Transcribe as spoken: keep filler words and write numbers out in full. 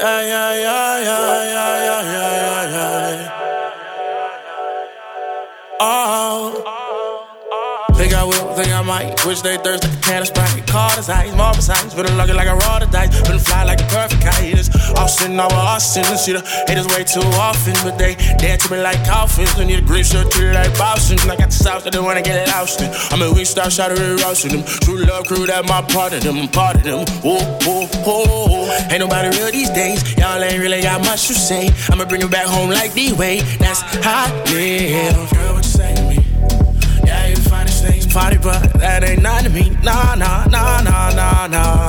Yeah, yeah, yeah, yeah, yeah, yeah, yeah, yeah. Oh. Think I will, think I might. Wish they thirst like a can of Sprite. Carter's ice, Marvin's ice. Feeling lucky like I roll the dice. Feeling fly like a perfect kite. It's Austin over Austin. See the haters way too often, but they dare to me like coffins. They need a green shirt, treat it like Boston. I got the sauce, I don't wanna get it ousted. I'm a weak star, shot of it, roasting them. True love crew, that my part of them. I'm part of them. Whoa, whoa, whoa. Ain't nobody real these days. Y'all ain't really got much to say. I'ma bring you back home like D-Way. That's how I live. Girl, what you say to me? Yeah, you find this things party, but that ain't nothing to me. Nah, nah, nah, nah, nah, nah.